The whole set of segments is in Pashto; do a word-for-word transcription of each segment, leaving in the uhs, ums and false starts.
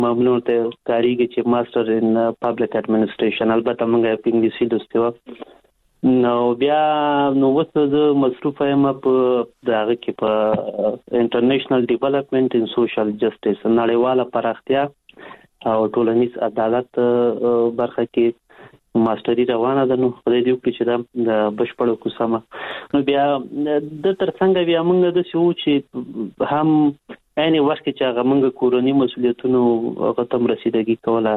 معمولا ته کاریږي چې ماستر ان پبلک اډمنستریشن، البته موږ په انګلیسي لوستو. نو بیا نو وسه د مصروف یم په دغه کې په انټرنیشنل ډیولپمنٹ ان سوشل جسټس، نړیواله پراختیا او ټولنیز عدالت برخه کې ماستری روانه ده. نو خدای دې وکړي چې دا بشپړ کوسمه. نو بیا د ترڅنګ بیا موږ د شو چې هم عین وخت چې هغه موږ کورنۍ مسولیتونو هغه تم رسیدګي کوله،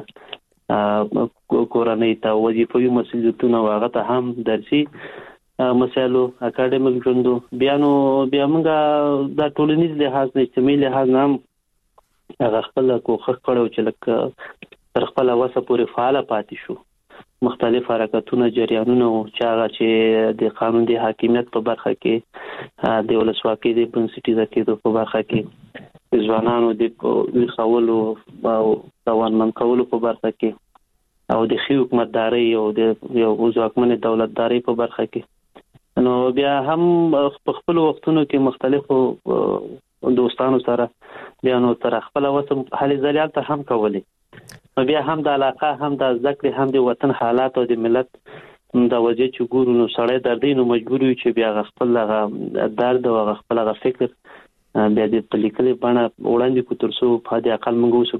کورنۍ ته وظیفوي مسولیتونه هغه ته هم درسي مسایلو اکاډمیک ژوندو. بیا نو بیا موږ د ټولنیز لحاظ نه اجتماعي لحاظ نه هغه خپل کوښښ کړو چې لکه تر خپل وسه پورې فعال پاتې شو. مختلف حرکتونه جریانونه چې هغه چې د قانون د حاکمیت په برخه کې د ولسواکۍ د بنسټیزه کېدو په برخه کې ځوانانو د خولو او توانمن کولو په برخه کې او د ښې حکومتدارۍ او د یو ځواکمن دولتدارۍ په برخه کې. نو بیا هم په خپل وختونو کې مختلفو دوستانو سره بیا نو تر خپل وسه هلې ځلې ته هم کولې. بیا هم د علاقه هم د ذکر هم د وطن حالات او د ملت د وجه چې ګورو نو سړی دردي نو مجبور وي چې بیا خپل هغه درد او خپل هغه فکر بیا د پلیکلې باندې وړاندې کو تر څو په دې عقل منغو شو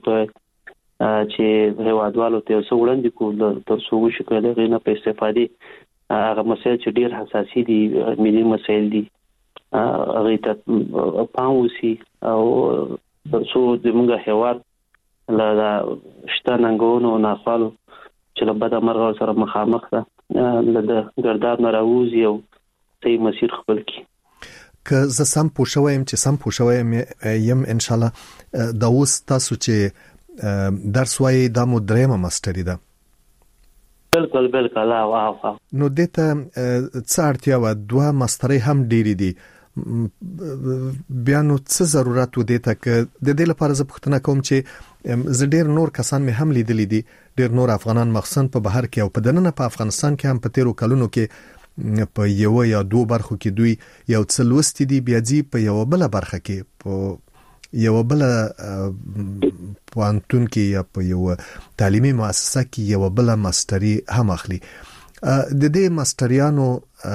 چې هوادوالو ته څو وړاندې کو تر څو وشو کله غي نه په استفادې هغه مسایل چې ډیر حساسي دي، ملي مسایل دي، هغه ته پام وسی او تر څو د موږ هواد لا شته ننګونو او ناخوالو چې له بده مرغه سره مخامخ ده له ګرداب نه راوځي او صحیح مسیر خپل کړي. که زه سم پوه شوم چې سم پوه شوم یم ان شاء الله دا اوس تاسو چې درس وایي دا مو درېمه ماستري ده. بالکل بالکل. واه نو دته څه اړتیا و؟ دوه ماستري هم ډېری دي، بیا نو څه ضرورت و دې ته که د دې لپاره زه پوښتنه کوم چې زه ډېر نور کسان مې هم لیدلی دي، ډېر نور افغانان مخصوصا په بهر کې او په دننه په افغانستان کې هم په تیرو کلونو کې په یو یا دو برخو کې دوی یو څه لوستي دي، بیا ځي په یو بل برخه کې په یو بل پوهنتون کې یا په یو تعلیمي مؤسسه کې یو بل ماستري هم اخلي. د دې ماستریانو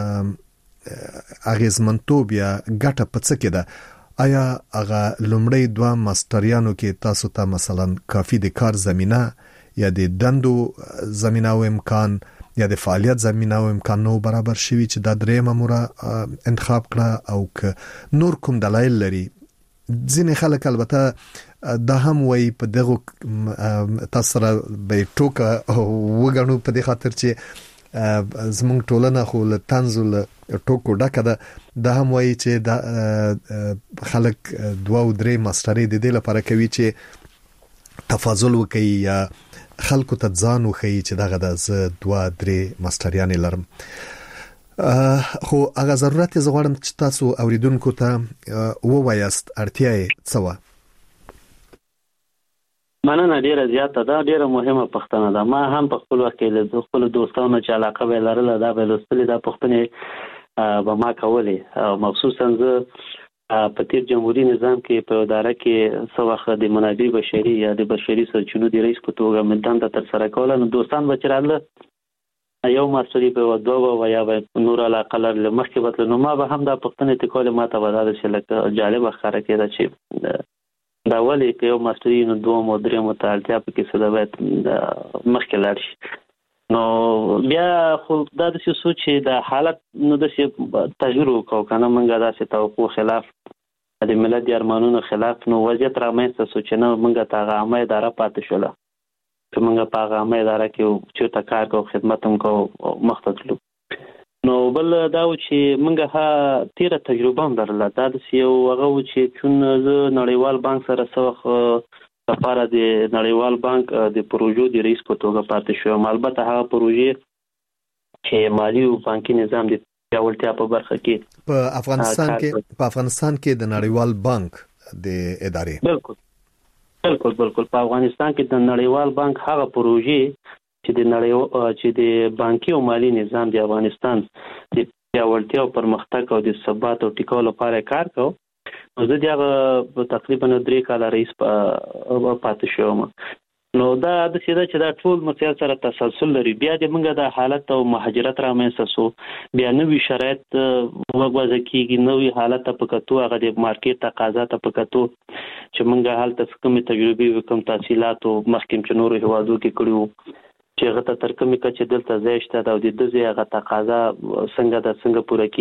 اغیزمنتوب یا ګټه په څه کې ده؟ آیا هغه لومړی دوه ماستریانو کې تاسو ته مثلا کافي د کار زمینه یا د دندو زمینه او امکان یا د فعالیت زمینه او امکان نو برابر شوي چې دا درېمه موره انتخاب کړه، او که نور کوم دلایل لري؟ ځینې خلک البته دا هم وایي په دغه تاسو سره به ټوکه وګڼو په دې خاطر چې زمونږ ټولنه خو له طنز او ټوکو ډکه ده، دا هم وایي چې دا خلک دوه او درې ماستري د دې لپاره کوي چې تفاضل وکړي یا خلکو ته ځان وښیي چې دغه د زه دوه درې ماستریانې لرم. خو هغه ضرورت یې زه غواړم چې تاسو اوریدونکو ته ووایاست اړتیا یې څه وه؟ مننه ډیره زیاته ده، ډیره مهمه پوښتنه ده. ما هم په خپل وخت کې له خپل دوستانو چې علاقه به لرله دا به لوستلې دا پوښتنې به ما کولې، مخصوصا زه په تیر جمهوریت نظام کې په اداره کې څه وخت د منابع بشري یا د بشري سرچینو د رئیس په توګه مې دنده ترسره کوله. نو دوستان به چې راغله یو ماستري به دوه و یا به نور علاقه لرله مخکې بتله، نو ما به هم دا پوښتنې ته کولې. ما ته به دا داسې لکه جالبه ښکاره کېده چې دا ولې که یو ماستري نو دوم او درېمو ته اړتیا پکې څه ده، باید مخکې لاړ شي. نو بیا خو دا داسې څو چې د حالت نو داسې تغییر وکړو که نه، موږ داسې توقع خلاف د ملت د ارمانونو خلاف نو وضعیت رامنځته شو چې نه موږ ته هغه عامه اداره پاتې شوله چې موږ په هغه عامه اداره کې چېرته کار کوو، خدمت هم کوو، مخته تلو. نو بل دا و چې موږ ها تیره تجربه هم لرله. دا داسې یو هغه و چې چون زه نړیوال بانک سره څه وخت لپاره د نړیوال بانک د پروژو د رئیس په توګه پاتې شوم. البته هغه پروژې چې مالي او بانکي نظام د پیاوړتیا په برخه کې په افغانستان کې په افغانستان کې د نړیوال بانک د ادارې بالکل بالکل بالکل په افغانستان کې د نړیوال بانک هغه پروژې چې د نړیوال چې د بانکي او مالي نظام د افغانستان د پیاوړتیا او پرمختګ او د ثبات او ټیکولو لپاره کار کوي. زه دغه تقریبا درې کال رئیس پاتې شوم. نو دا د سیده چې دا ټول مسایل سره تسلسل لري. بیا د موږ د حالت او مهاجرت رامنځته سو، بیا نوې شرایط وګوځي کیږي، نوې حالت په کتو هغه د مارکیټ تقاضا ته په کتو چې موږ حالت کومې تجربې وکم تحصیلات او مخکې چې نور هوادو کې کړیو چې هغه ته تر کومې کچې دلته ځای شته او د دې هغه تقاضا څنګه د څنګه پوره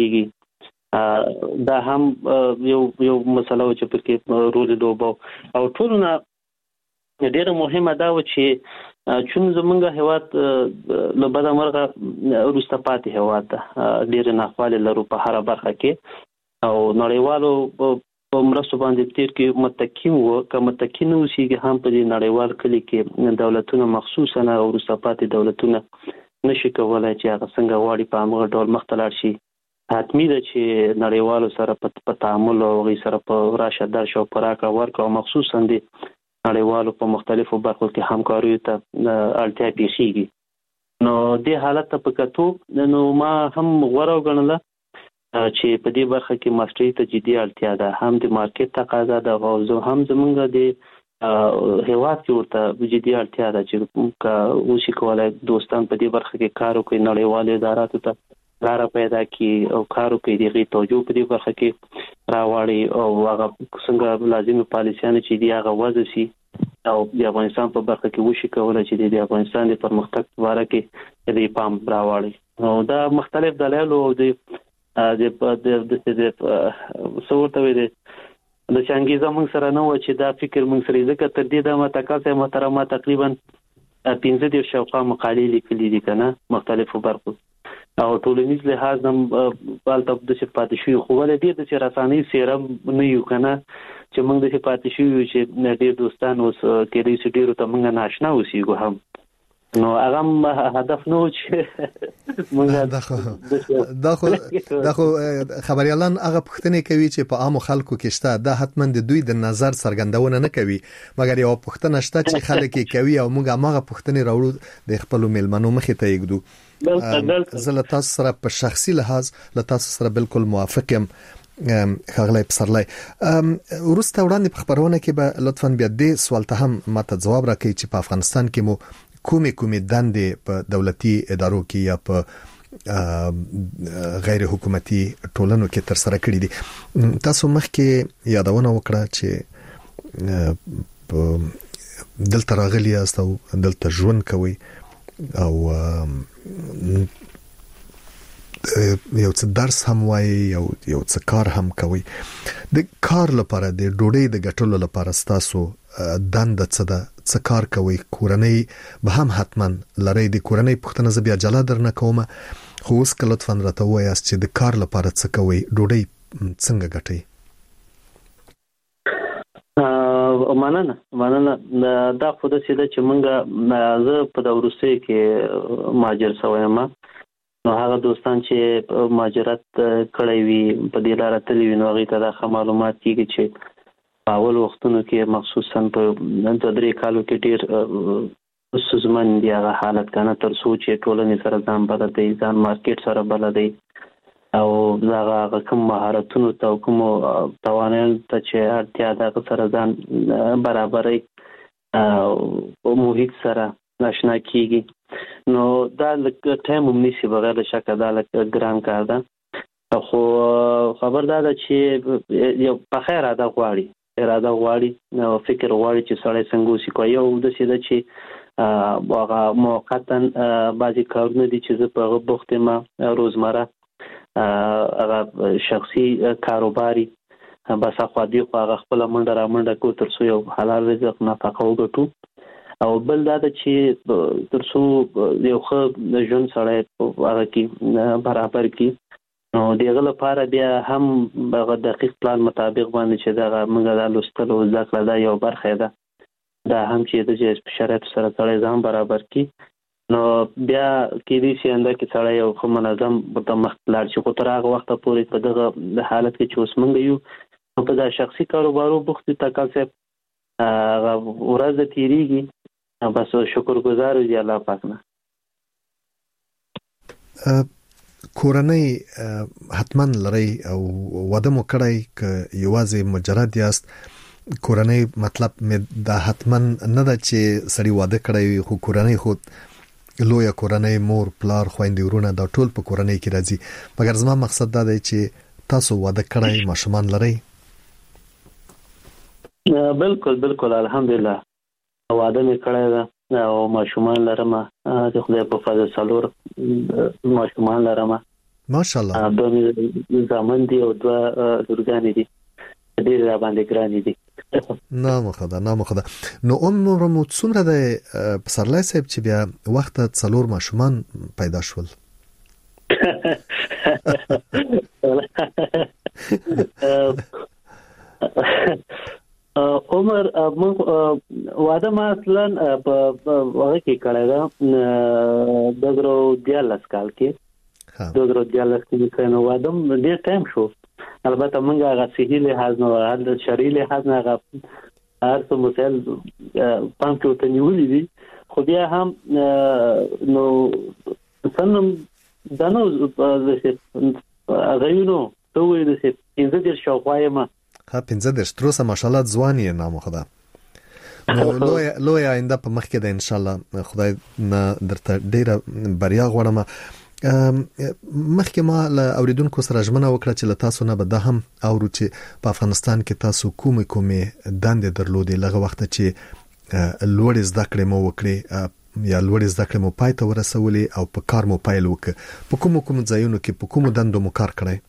کیږي. دا هم یو یو مسله چې په کې رول لوبو او ټول نه ډیره مهمه دا و چې چون زمونږ هیواد له بده مرغه وروسته پاتې هیواد ده، ډیره ناخواله لرو په هر برخه کې او نړیوالو په مرستو باندې تیر کې متکی وو که متکی نه اوسېږي هم په دې نړیوال کلی کې دولتونه مخصوصا او وروسته پاتې دولتونه نشي کولای چې هغه څنګه غواړي په هغه ډول مخ ته لاړ شي. حتمی ده چې نړیوالو سره په تعامل او غي سره په راشه درشه او پراکه ورک او مخصوصا دي نړیوالو په مختلفو برخو کې همکاریو ته اړتیا پیښیږي. نو د حالت په کتو نو ما هم غوړه وګڼله چې په دې برخه کې ماستري ته جدي اړتیا ده، هم د مارکیټ تقاضا ده او هم زمونږ د هیواد کې ورته جدي اړتیا ده چې اوسې کولای دوستان په دې برخه کې کار وکړي، نړیوال اداراتو ته لار پیدا کی او کار وکړي، دغه توجه په دې برخه کې راوړي او هغه څنګه لازمي پالیسیانه چې دی هغه وضع شي او د افغانستان په برخه کې وشي کولای چې د افغانستان د پرمختګ لپاره کې د پام راوړي. نو دا مختلف دلایل او د د د د صورت وي د څنګه زموږ سره نو چې دا فکر موږ سره ځکه تر دې د متکاسه محترمه تقریبا پنځه دېرش شاوخوا مقالې لیکلې دي کنه مختلفو برخو او ټولنیز لحاظ هم بالته د صفات شي خو ولې دې د رساني سیرم نه یو کنه چې موږ د صفات شي چې ډېر دوستان اوس کې دې سټیرو ته موږ ناشنا اوسېګو هم نو هغه هدف نو چې موږ دا خو دا خو خبريالان هغه پښتنې کوي چې په عام خلکو کې شته دا حتمن د دوی د نظر څرګندونه نه کوي مګر یو پښتنه شته چې خلک کوي او موږ هغه پښتنې راوړو د خپل ملمنو مخې ته یګدو. زه له تاسو سره په شخصي لحاظ له تاسو سره بالکل موافق یم خغلای پسرلای. ورسته وړاندې په خبرونه کې به لطفاً بیا دې سوال ته هم ماته جواب راکړئ چې په افغانستان کې مو کومې کومې دندې په دولتي ادارو کې یا په غیر حکومتي ټولنو کې تر سره کړې دي. تاسو مخکې یادونه وکړه چې دلته راغلی یاست او دلته ژوند کوئ او یو څه درس هم وایي یو یو څه کار هم کوي. د کار لپاره د ډوډۍ د ګټلو لپاره تاسو دند څه ده څه کار کوي کورنۍ به هم حتما لري د کورنۍ پښتنه ز بیا جلا درنه کومه خو اوس کله لطفاً راته وایاست چې د کار لپاره څه کوي ډوډۍ څنګه ګټي. مننه مننه دا خو د سیده چې مونږه زه په دورسته کې ماجر سویم نو هغه دوستان چې ماجرت کړی وي په دې لار ته وی نو غي ته د معلومات کیږي چې اول وختونو کې مخصوصا په د درې کالو کې ډیر سوزمن دی هغه حالت کنه تر سوچ ټولنې سره ځان بلدي ځان مارکیټ سره بلدي او هغه کوم مهارتونو ته کوم توانایي ته چې اړتیا ده سره ځان برابرې او محیط سره ناشنا کیږي نو دا لکه ټایم هم نشي بغیر شک دا لکه ګران کار ده خو خبردار چې یو په خیر ادا غواړي اراده غواړي نو فکر غواړي چې سړی څنګه وسی کوي او د سیده چې هغه موقتا بعضی کارونه دي چې زه په بوخت ما روزمره هغه شخصي کاروباري بس خو دی خو هغه خپل منډه را منډه کو تر څو یو حلال رزق نفقه وګټو او بل دا چې تر څو یو ښه ژوند سړی هغه کې برابر کی نو دغه لپاره بیا هم هغه دقیق پلان مطابق باندې چې دا موږ د لوستلو ځکه دا یو برخه ده دا هم چې د شرایط سره سره ځان برابر کی نو بیا کې دې څنګه کې سره یو خو منظم په مختلار چې خو تر هغه وخت پورې په دغه حالت کې چې اوس موږ یو په دا شخصي کاروبارو بوخت تکاسب هغه ورځ تیریږي بس شکر گزار دی الله پاک نه. کورنۍ حتما لري او واده مو کړی ک یوازې مجرد یاست کورنۍ مطلب مې دا حتما نه ده چې سړی واده کړی خو کورنۍ خود لویه کورنۍ مور پلار خويندې ورونه دا ټول په کورنۍ کې راځي مګر زما مقصد دا دی چې تاسو واده کړی ماشومان لري بالکل بالکل الحمدلله واده مې کړی ده او ماشومان لرم د خدای په فضل سلور ماشومان لرم ماشاءالله دوه زامن دي او دوه لورګانې دي ډېر را باندې ګرانې دي نه مخدا نه مخدا نو عمر مو څومره ده پسرلی صاحب چې بیا وخت څلور ماشومان پیدا شول عمر واده ما اصلا په هغه کې کړی دا دغرو دیالس کال کې دغرو دیالس کې کنه واده ډېر ټایم شو البته موږ هغه صحیح لحاظ نه هغه شرعي لحاظ نه هغه هر څه مسائل پام کې ته نیولې دي خو بیا هم نو څنګه دانو هغه یو ته وې د څه پنځه ډیر شاوخوای ما ها پنځه ډیر تروسه ماشاءالله ځواني نامو خدا نو لوی لوی آینده په مخ کې ده ان شاء الله خدای نه درته ډیره بریا غوړم مخکې ما له اوریدونکو سره ژمنه وکړه چې له تاسو نه به ده هم اورو چې په افغانستان کې تاسو کومې کومې دندې درلودې لږه وخت چې لوړې زده کړې مو وکړې یا لوړې زده کړې مو پای ته ورسولې او په کار مو پیل وکړ په کومو کومو ځایونو کې په کومو دندو مو کار کړی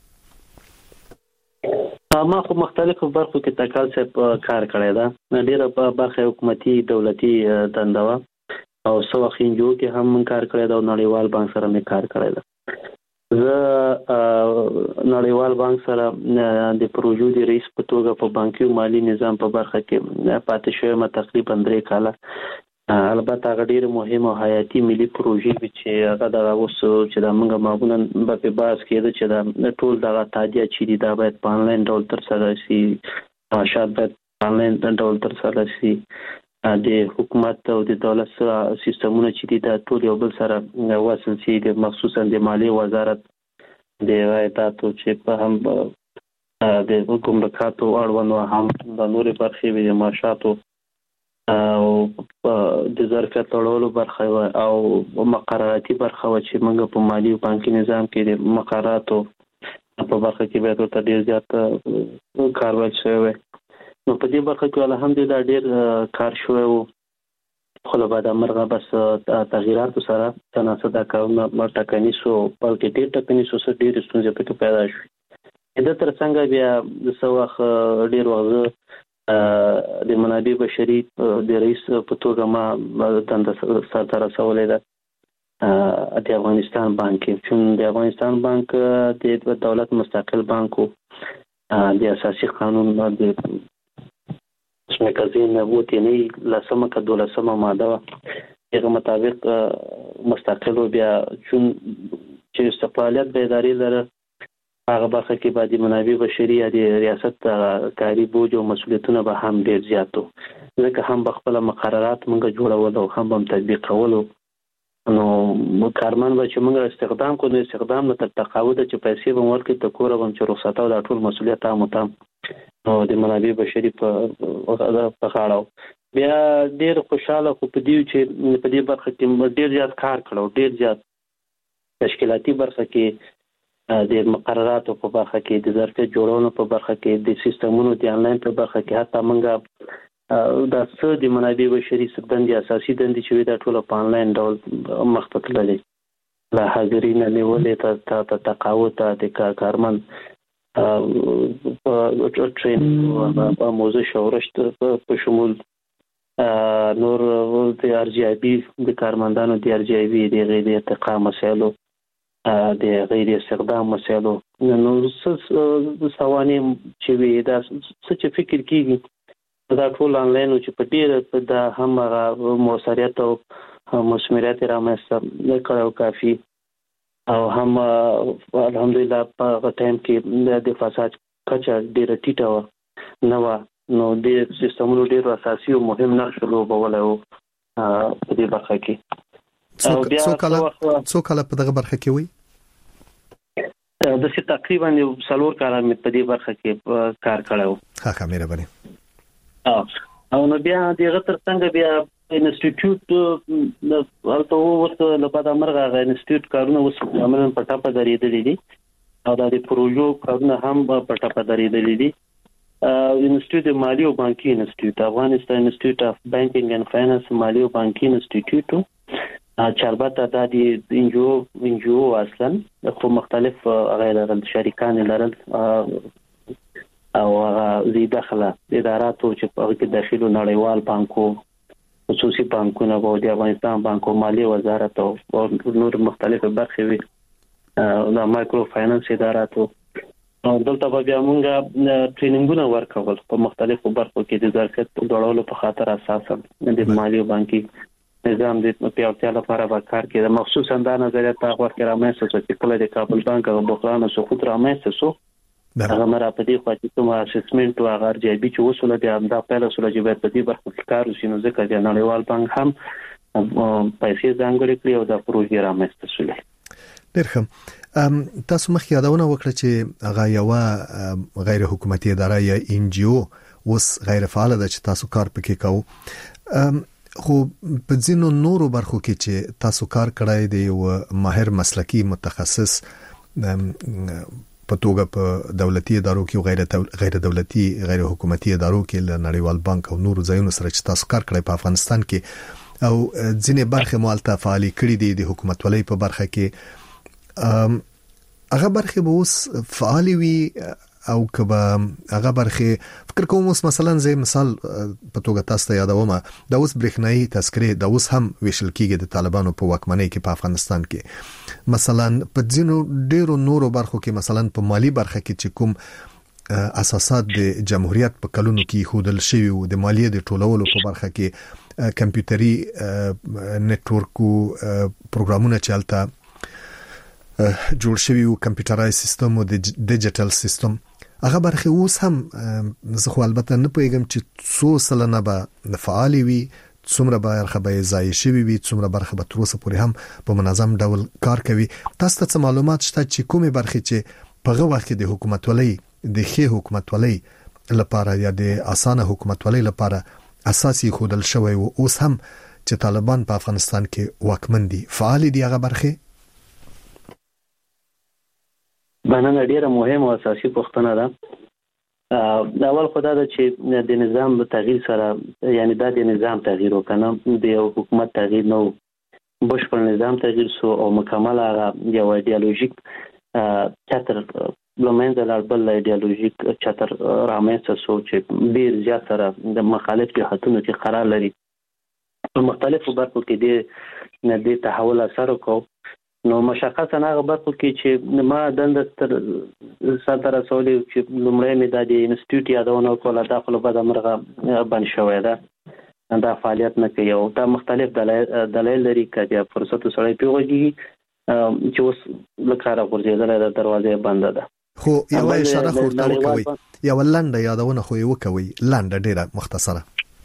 ما خو مختلفو برخو کې تکال څه کار کړی دا ډیره په برخه حکومتي دولتي دنده و او سو خینجو کې هم کار کړی دا نړیوال بانک سره مې کار کړی دا زه نړیوال بانک سره د پروژو د رئیس په توګه په بانکي او مالی نظام په برخه کې پاتې شوم تقریبا درې کاله البته هغه ډیره مهمه او حیاتي ملي پروژې چې هغه د اوس چې د موږ مابونه په باز کې چې د ټول دغه تادیه چې دا باید په انلاین ډول تر سره شي شاید باید انلاین ډول تر سره شي د حکومت او د دولت سیستمونه چې د ټول یو بل سره وصل شي د مخصوصا د مالی وزارت د رایتاتو چې په هم د ګمرکاتو اړوند هم د نورې برخې د معاشاتو او د ظرفیت لوړولو برخه او مقرراتي برخه چې موږ په مالی او بانکي نظام کې د مقرراتو په برخه کې به تر ډیر زیات کاروای شوی نو په دې برخه کې الحمدلله ډیر کار شوی او خو له بعد مرغه بس تغیرات سره تناسب دا کارونه ټاکني شو بلکې ډیر ټاکني شو سره ډیر ستونزې پکې پیدا شوې دا تر څنګه بیا د سواخ ډیر وخت د منابع بشري د رئیس په توګه ما تند سره رسولې ده د افغانستان بانک چې د افغانستان بانک د دولت مستقل بانک د اساسي قانون د مګزین وته نه لسمه ک دولسمه ماده هغه مطابق مستقل بیا چې استقلالیت به اداري لره هغه برخه کې باندې منابع بشري د ریاست کاری بوج او مسولیتونه به هم ډیر زیاتو ځکه هم بخپل مقررات موږ جوړول او هم هم تطبیق کولو نو کارمن به چې موږ استخدام کوو استخدام نه تر تقاعد چې پیسې به ورکړي ته کور هم چې رخصت او د ټول مسولیت هم تام نو د منابع بشري په په خاړو بیا ډیر خوشاله خو په دې چې په دې برخه کې ډیر زیات کار کړو ډیر زیات تشکیلاتي برخه کې د مقرراتو په برخه کې د ظرفیت جوړولو په برخه کې د سیستمونو د انلاین په برخه کې حتی موږ دا څه د منابع بشري سدندې اساسي دندې چې دا ټول په انلاین ډول مخته تللې لا حاضرین نیولې ته تقاعد د کارمن ټرین او موضوع شورشت په شمول نور د ارجیابي د کارمندانو د ارجیابي د غیر ارتقا مسایلو د غیر استخدام مسایلو نو څه سوانې چې وي دا څه چې فکر کیږي دا ټول انلاین چې په ډیر د هم موثریت او مثمریت رامنځته کړو کافي او هم الحمدلله په ټایم کې د فساد کچه ډیره ټیټه و نو نو د سیستمونو ډیر اساسي او مهم نقش لوبولی و په دې برخه کې څو کاله څو کاله په دغه برخه کې وي د څه تقریبا یو څلور کال مې په دې برخه کې کار کړو. ها ښه مهرباني. او نو بیا دغه تر څنګه بیا انسټیټیوټ د الته ورته لپاره مرغه انسټیټیوټ کارونه اوس عملاً په ټاپه درېدلې دي او د پروژو کارونه هم په ټاپه درېدلې دي. انسټیټیوټ مالی او بانکي انسټیټیوټ افغانستان انسټیټیوټ اف بانکینګ اند فاینانس مالی او بانکي انسټیټیوټ چې البته د دې انجو انجو اصلا خو مختلف غیر شریکان لرل او زی داخله اداراتو چې په کې داخلو نړیوال بانکو خصوصي بانکونه او د افغانستان بانکو مالی وزارت او نور مختلف برخې وي د مایکرو فاینانس اداراتو دلته بیا موږ ټریننګونه ورکول په مختلفو برخو کې د ظرفیت ډولولو په خاطر اساسا د مالی او بانکي نظام د پیاوړتیا لپاره به کار کوي. مخصوصا دا نظریه تا وخت رامنځته شو چې کله د کابل بانک او بحران سقوط رامنځته شو هغه مرا په دې خوا چې کوم اسسمنت او هغه ارجبي چې وصول دي همدا پیله سره چې په دې برخه کې کار وشي نو ځکه د نړیوال بانک هم پیسې ځانګړي کړی او د پروژې رامنځته شول. ډېر ښه. تاسو مخکې یادونه وکړه چې هغه یو غیر حکومتي اداره یا ان جی او اوس غیر فعال ده چې تاسو کار پکې کوو. خو په ځینو نورو برخو کې چې تاسو کار کړای دی یو ماهر مسلکی متخصص په توګه په دولتي ادارو کې او غیر غیر دولتي غیر حکومتي ادارو کې له نړیوال بانک او نورو ځایونو سره چې تاسو کار کړای په افغانستان کې او ځینې برخې مالته فعالي کړې دي د حکومت ولې په برخه کې هغه برخې به اوس فعالي وي او کبا هغه برخه فکر کوم اوس مثلا زي مثال په توګه تاسو ته یادوم دا اوس برېښنايي تذکرې دا اوس هم ویشل کېږي د طالبانو په واکمنۍ کې په افغانستان کې مثلا په ځینو ډیرو نورو برخو کې مثلا په مالی برخه کې چې کوم اساسات د جمهوریت په کلونو کې خودل شوی او د مالیې د ټولولو په برخه کې کمپیوټري نتورکو پروګرامونه چالتہ جوړ شوی او کمپیوټرایز سیستم او د ډیجیټل سیستم هغه برخه اوس هم زه خو البته نه پوهیږم چې څو سلنه به فعالي وي څومره برخه به ځای شوی وي څومره برخه به تر اوسه پورې هم په منظم ډول کار کوي. تاسو ته معلومات شته چې کومه برخه چې په هغه وخت د حکومت ولې د خې حکومت ولې لپاره یا د اسانه حکومت ولې لپاره اساسي خودل شوی او اوس هم چې طالبان په افغانستان کې واکمن دي فعال دي هغه برخه؟ باندې ډیره مهمه او اساسي پوښتنه ده. دا اول خدای دا چې د نظام په تغییر سره یعنی دا د نظام تغییر وکنه د حکومت تغییر نو بشپړ نظام تغییر سو او مکمل هغه یو ایدئولوژیک چتر لمنځه لاړ بل ایدئولوژیک چتر رامنځته شو چې ډیر زیات سره د مخالف جهاتونو کې قرار لري په مختلفو برخو کې د دې تحول اثر وکړ. نو مشخصا هغه برخو کې چې ما دند تر ساتره رسولي چې لومړی مې د انسټیټیوټ یادونه کوله داخله به د مرغه بند شوی ده دا فعالیت نه کوي او دا مختلف دلایل لري چې فرصت سره پیوږي چې اوس لکاره ورځېدل د دروازې بنده ده. خو یو اشاره خورته وکوي یو لنډه یادونه خو یو کوي لنډه ډیره مختصره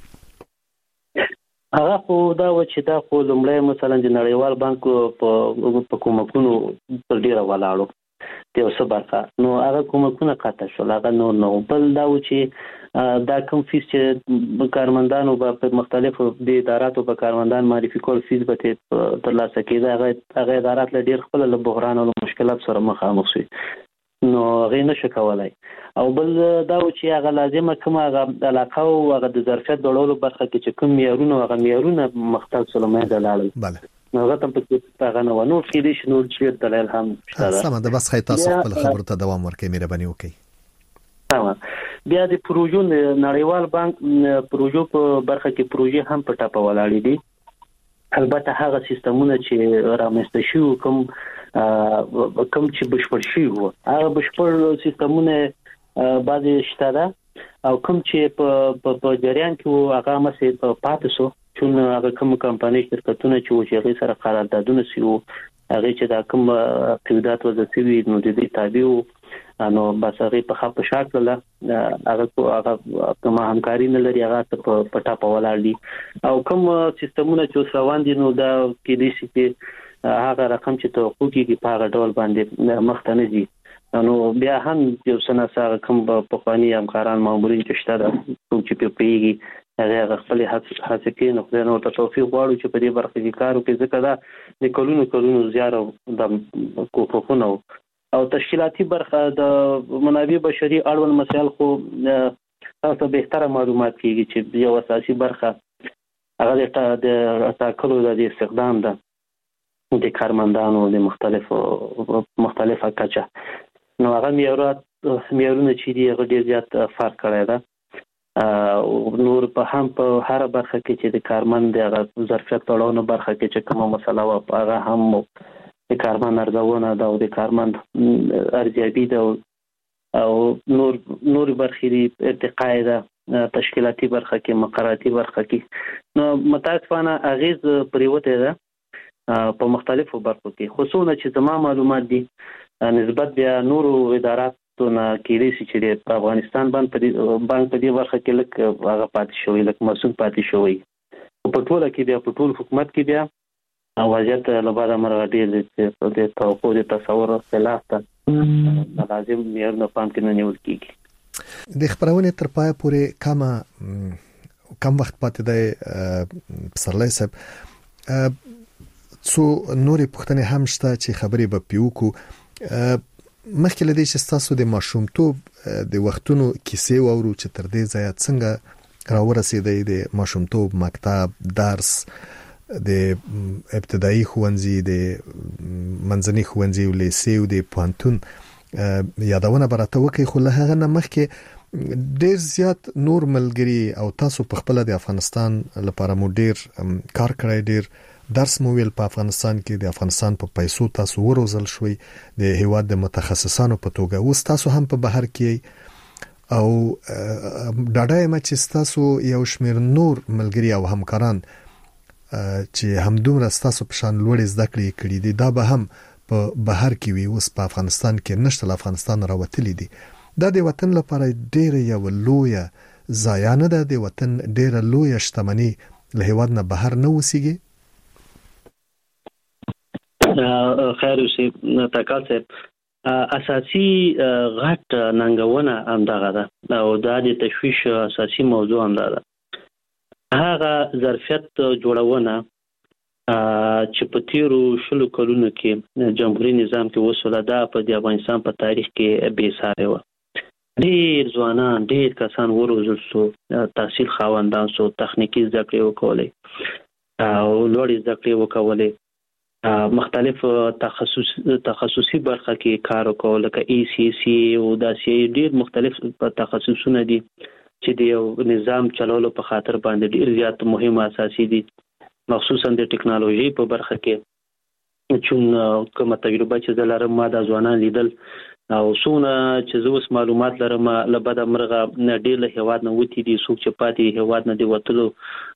هغه خو دا و چې دا خو لومړی مثلا د نړیوال بانک په کومکونو پر ډیره ولاړو د یو څه برخه نو هغه کومکونه قطع شول هغه نو نو بل دا و چې دا کوم فیس چې کارمندانو په مختلفو د اداراتو په کارمندان معرفي کول فیس به ترلاسه کېده هغه هغه ادارات له ډیر خپل له بحران او مشکلات سره مخامخ شي نو غي نشه کولای او بل دا و چې هغه لازمه کوم هغه علاقه او هغه د ظرفیت ډولولو برخه کې چې کوم معیارونه هغه معیارونه مختلف سلمه دلال بله نو هغه تم په هغه نو نو کې دي شنو چې دلایل هم شته سم ده بس خی تاسو خپل خبرو ته دوام ورکړئ مهرباني وکړئ. تمام بیا د پروژو نړیوال بانک پروژو په برخه کې پروژې هم په ټاپه ولاړې دي. البته هغه سیستمونه چې رامنځته شو کوم کوم چې بشپړ شي وو هغه بشپړ سیستمونه بعضی شته ده او کوم چې په په جریان کې هغه مسې په پاتې شو چې هغه کوم کمپنۍ شرکتونه چې وجهي سره قراردادونه سيو هغه چې دا کوم قیودات وځي نو د دې تابع نو بس هغه په خپل شکل له هغه هغه کوم همکاري نه لري هغه په پټا په ولاړ دي او کوم سیستمونه چې روان دي نو دا کې دي چې هغه رقم چې توقع کیږي په هغه ډول باندې مخته نه دي نو بیا هم یو سنه سره کوم په خواني همکاران مامورین چې شته د څوک چې پیږي هغه خپل هڅه کوي. نو خدای نو ته توفیق غواړو چې په دې برخه کې کار وکړي، ځکه دا د کلونو کلونو زیار د کوښښونو او تشکیلاتي برخه د منابع بشري اړوند مسایل خو تاسو به تر معلومات کیږي چې یو اساسي برخه هغه د تاکلو د استخدام ده د کارمندانو د مختلفو مختلفه کچه. نو هغه معیارات معیارونه چې دی هغه ډیر زیات فرق کړی ده. نور په هم په هر برخه کې چې د کارمند د ظرفیت اړوند برخه کې چې کومه مسله و هغه هم د کارمند ارزونه ده او د کارمند ارزیابي ده او نور نور برخې ارتقاء ده تشکیلاتي برخه کې مقرراتی برخه کې. نو متاسفانه اغیز پریوته ده په مختلفو برخو کې، خصوصا چې زما معلومات دي نسبت بیا نورو اداراتو نه کېدای شي چې په افغانستان باندې باندې په دې برخه کې لکه هغه پاتې شوی لکه مسؤل پاتې شوی. په ټوله کې بیا په ټول حکومت کې بیا وضعیت له بعده مرغه ډېر د توقع د تصور خلاف ته لازم معیارونه پام کې نه نیول کېږي. د خبرونې تر پای پورې کم کم وخت پاتې دی پسرلی صاحب، څو نورې پوښتنې هم شته چې خبرې به پیوکو. مخکې له دې چې ستاسو د ماشومتوب د وختونو کیسې واورو چې تر دې ځایه څنګه راورسېدئ، د ماشومتوب مکتب درس د ابتدایي ښوونځي د منځني ښوونځي او لیسې او د پوهنتون یادونه به راته وکړئ. خو له هغه نه مخکې ډېر زیات نور ملګري او تاسو په خپله د افغانستان لپاره مو ډېر کار کړی، ډېر درس مو ویل په افغانستان کې، د افغانستان په پیسو تاسو وروزل شوي د هیواد د متخصصانو په توګه. اوس تاسو هم په بهر کې او ډاډه یم چې تاسو یو شمېر نور ملګري او همکاران چې همدومره ستاسو په شان لوړې زده کړې کړي دي دا به هم په بهر کې وي، اوس په افغانستان کې نشته، له افغانستان راوتلي دي. دا د وطن لپاره ډېره یوه لویه ضایع نه ده؟ د وطن ډېره لویه شتمني له هیواد نه بهر نه اوسېږي؟ خیر اوسې تکال صاحب، اساسي غټ ننګونه همدغه ده او دا د تشویش اساسي موضوع همدا ده. هغه ظرفیت جوړونه چې په تیرو شلو کلونو کې جمهوریت نظام کې وسوله ده په د افغانستان په تاریخ کې بې سارې وه. ډېر ځوانان ډېر کسان وروزل سو، تحصیل خاوندان سو، تخنیکي زده کړې وکولې او لوړې زده کړې وکولې، مختلف تخصص تخصصي برخه کې کار وکول لکه ای سی سی او داسې ډېر مختلف تخصصونه دي چې د یو نظام چلولو په خاطر باندې ډېر زیات مهم اساسي دي، مخصوصا د ټکنالوژي په برخه کې. چون کومه تجربه چې د لرم ما د ځوانان لیدل او څونه چې زه اوس معلومات لرم له بده مرغه ډېر له هیواد نه وتي دي، څوک چې پاتې هیواد نه دی وتلو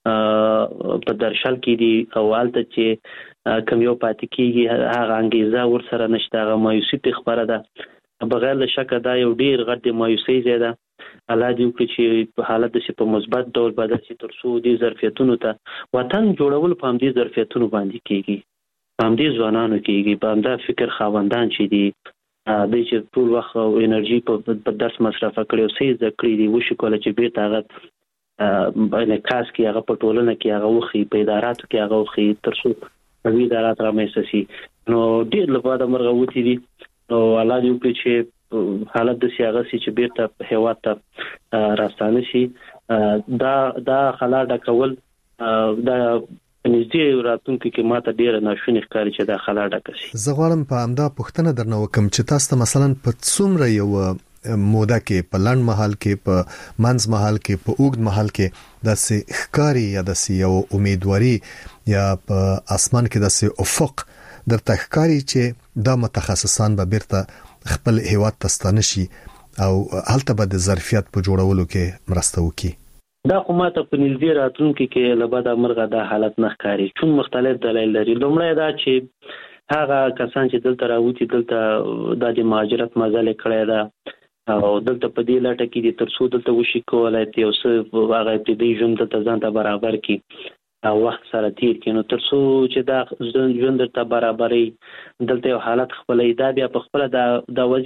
په درشل کې دي او هلته چې کوم یو پاتې کېږي هغه انګیزه ورسره نشته، هغه مایوسي پرې خپره ده. بغیر له شکه دا یو ډېر غټ د مایوسۍ ځای ده. الله دې وکړي چې په حالت داسې په مثبت ډول بدل شي تر څو دې ظرفیتونو ته وطن جوړول په همدې ظرفیتونو باندې کېږي، په همدې ځوانانو کېږي، په همدا فکر خاوندان چې دي دوی چې ټول وخت او انرژي په درس مصرفه کړي او څه زده کړي دي وشي کولی چې بېرته هغه انعکاس کړي، هغه په ټولنه کې هغه وښيي، په اداراتو کې هغه وښيي تر څو قوي ادارات رامنځته شي. نو ډېر له بعده مرغه وتي دي. نو الله دې وکړي چې حالت داسې هغه شي چې بېرته هېواد ته راستانه شي. دا دا خلا ډکول دا نږدې راتلونکي کې ماته ډېره ناشونې ښکاري چې دا خلا ډکه شي. زه غواړم په همدا پوښتنه درنه وکړم چې تاسو ته مثلا په څومره یو موده کې، په لنډ مهال کې، په منځ مهال کې، په اوږد مهال کې داسې ښکاري یا داسې یو امیدواري یا په اسمان کې داسې افق درته ښکاري چې دا متخصصان به بیرته خپل هیواد ته ستانه شي او هلته به د ظرفیت په جوړولو کې مرسته وکړي؟ دا خو ماته په نږدې راتلونکي کې له بده مرغه دا حالت نه ښکاري، چون مختلف دلایل لري. لومړی دا چې هغه کسان چې دلته راوتي دلته دا د مهاجرت مزل کړی ده او دلته په دې لټه کې دي تر څو دلته وشي کولی یو څه هغه ابتدایي ژوند دلته ځان ته برابر کړي او وخت سره تیر کړي. نو تر څو چې دا ژوند درته برابري دلته یو حالت خپلوي، دا بیا په خپله دا د وضعیت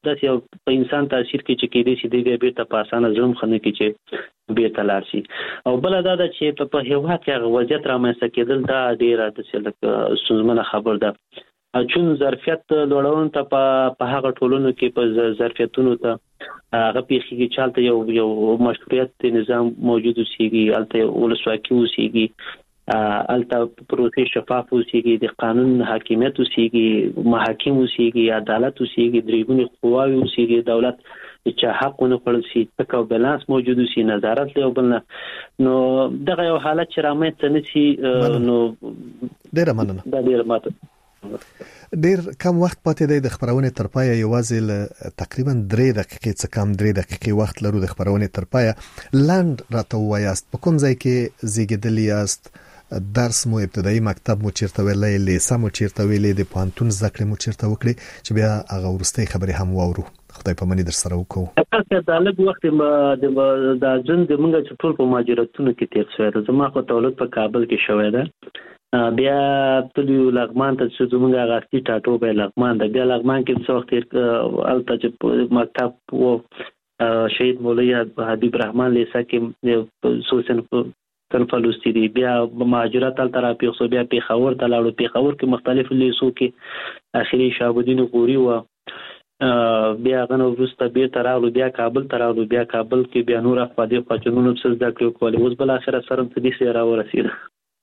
داسې یو په انسان تاثیر کوي چې کېدې شي دی بیرته په اسانه ظلم خنه کې چې بیرته لاړ شي. او بل دا ده چې په هیواد کې هغه وضعیت رامنځته کېدل دا ډېره داسې لکه ستونزمنه خبر ده. چون ظرفیت لوړون ته په هغه ټولنو کې په ظرفیتونو ته هغه پیښیږي چې هلته یو یو مشروعیت نظام موجود اوسېږي، هلته ولسواکي اوسېږي، هلته پروسې شفاف اوسېږي، د قانون حاکمیت اوسېږي، محاکم اوسېږي، عدالت اوسېږي، درېګونې قواوې اوسېږي، دولت چې حق ونه خوړل شي، تک او بیلانس موجود اوسي، نظارت له بل نه. نو دغه یو حالت چې رامنځته نشي نو ډېره مننه. دا ډېره ماته ډیر کم وخت پاتې دی د خبرونې تر پایه، یوازې ل تقریبا درې دقیقې څخه کم درې دقیقې وخت لرو د خبرونې تر پایه. لاند راته وایاست په کوم ځای کې زیږیدلی یاست؟ درس مو ابتدایي مکتب مو چیرته ویلې، لیسه مو چیرته ویلې، د پوهنتون زده کړې مو چیرته وکړې، چې بیا هغه وروستۍ خبرې هم واورو. خدای په منی در سره وکړو. تاسو د لږ وخت د د ژوند د موږ چې ټول په ماجراتونو کې تیر شوی ده. زما خو تولد په کابل کې شوی ده، بیا تلو لغمان ته چې زموږ غاستي ټاټو به لغمان ده، بیا لغمان کې څو وخت الته چې مکتب وو شهید مولوی حبیب رحمان لیسه کې سوسن کنفلوستی دی، بیا مهاجرت الته را پیښ شو، بیا پیښور ته لاړو، پیښور کې مختلف لیسو کې اخري شهابالدین غوري و، بیا غنو وروسته بیرته راغلو، بیا کابل ته راغلو، بیا کابل کې بیا نور افادي قاچونونو څه زده کړو کولې، اوس بل اخره سره په دې سره ورسېده.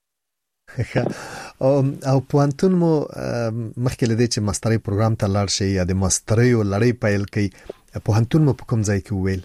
او پوهنتون مو مخکې لدې چې ماسترۍ پروګرام ته لاړ شئ یا د ماسترۍ لړۍ پیل کړئ، پوهنتون مو په کوم ځای کې وویل؟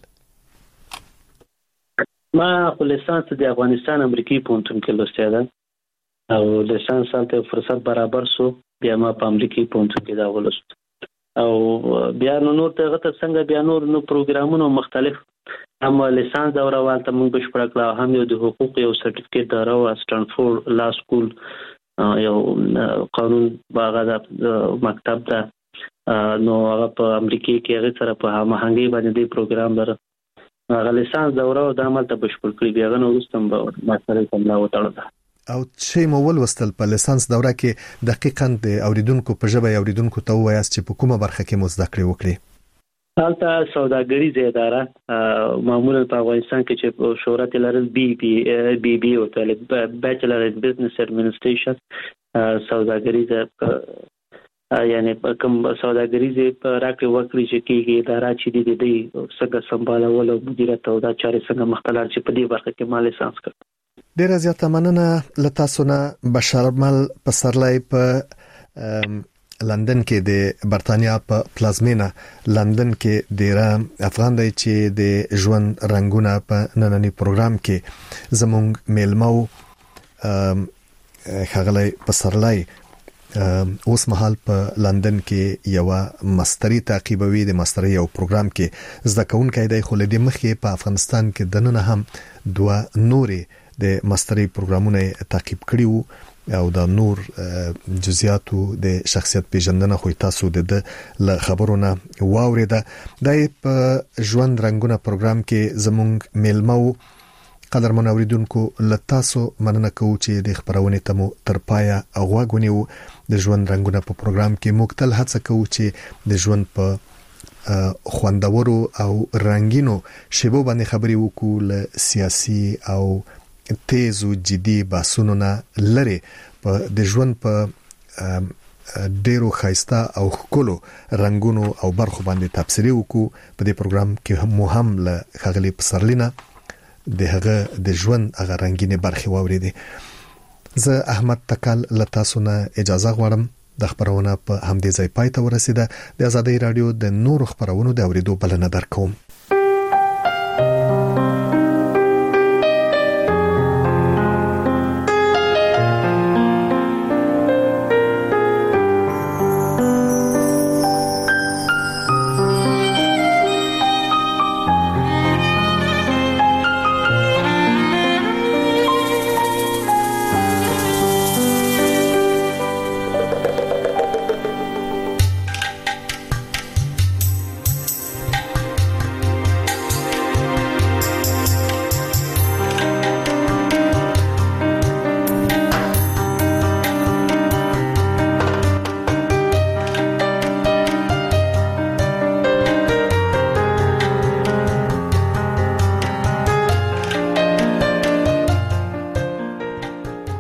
ما خو لیسانس د افغانستان امریکایي پوهنتون کې لوستی ده او لیسانس هلته فرصت برابر سو، بیا ما په امریکایي پوهنتون کې دا ولوست. او بیا نو نور ته غته څنګه بیا نور نو پروګرامونو مختلف هم لیسانس دوره والته موږ بشپړ کړه، هم یو د حقوق یو سرټیفیکیټ دوره او سټانفورد لا سکول یو قانون باغه د مکتب ده، نو هغه په امریکا کې هغه سره په هماهنګي باندې د پروګرام لره هغه لیسانس دوره او د عمل ته بشپړ کړی، بیا غنو وروسته به ماسترۍ کوم لا وتاړه. او چې مو ولوستل په لیسانس دوره کې دقیقاً د اوریدونکو په ژبه اوریدونکو ته وایاست چې په کومه برخه کې مو زده کړې وکړي؟ هلته سوداګریزه اداره معمولا په افغانستان کې چې شهرت لرل بي بي بي بي او بیچلر ان بزنس ایڈمنسټریشن، سوداګریزه یعنی کوم سوداګریزه راکړې وکړي چې کېږي اداره چې د دې څنګه سمبالول او مدیریت او دا چارې څنګه مختلف چې په دې برخه کې ما لیسانس کړ. ډیره زیاته مننه له تاسو نه. بشرمل پسرلی په لندن کې د برتانیا په پلازمینه لندن کې ډیره افغان دی چې د ژوند رنگونه په نننی پروګرام کې زموږ میلمو خغلی پسرلی اوس مهال په لندن کې یو ماستری تعقیبوي. د ماستری یو پروګرام کې زده کوونکی دی، خو لدې مخکې په افغانستان کې دننه هم دوه نورې د ماستری پروګرامونه تعقیب کړي وو او د نور جزئیاتو د شخصیت پیژندنه خو تاسو د خبرونه واوریده. د په ژوند رنگونه پروګرام کې زموږ میلمو قدرمن اوریدونکو له تاسو مننه کوو چې د خبرونه تمو تر پایه غوږونیو. د ژوند رنگونه په پروګرام کې مختل هڅه کوو چې د ژوند په خوندورو او رنگینو شیبو باندې خبرې وکړو، له سیاسي او تیز او جدي بحثونو نه لري په د ژوند په ډیرو خایسته او ښکلو رنگونو او برخو باندې تبصرې وکړو. په دې پروګرام کې مو هم له خغلی پسرلینا د هغه د ژوند هغه رنگینه برخې واوریدې. زه احمد تکل له تاسو نه اجازه غواړم. د خبرونه په همدې ځای پای ته ورسیده. د آزادۍ رادیو د نورو خبرونو د اوریدو بلنه درکوم.